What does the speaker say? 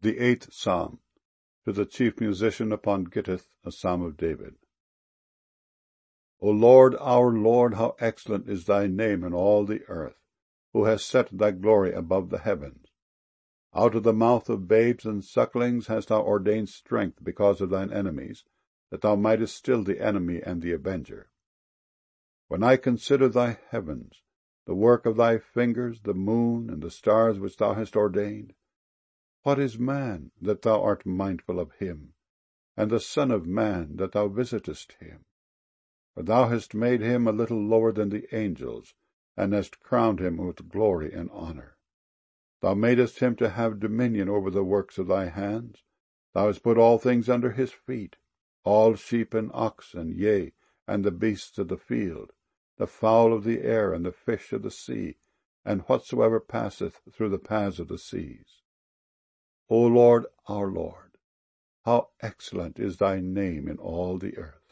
The 8th Psalm. To the chief musician upon Gittith, a psalm of David. O Lord, our Lord, how excellent is thy name in all the earth, who hast set thy glory above the heavens. Out of the mouth of babes and sucklings hast thou ordained strength because of thine enemies, that thou mightest still the enemy and the avenger. When I consider thy heavens, the work of thy fingers, the moon and the stars which thou hast ordained, what is man, that thou art mindful of him, and the son of man, that thou visitest him? For thou hast made him a little lower than the angels, and hast crowned him with glory and honour. Thou madest him to have dominion over the works of thy hands. Thou hast put all things under his feet, all sheep and oxen, yea, and the beasts of the field, the fowl of the air, and the fish of the sea, and whatsoever passeth through the paths of the seas. O Lord, our Lord, how excellent is thy name in all the earth.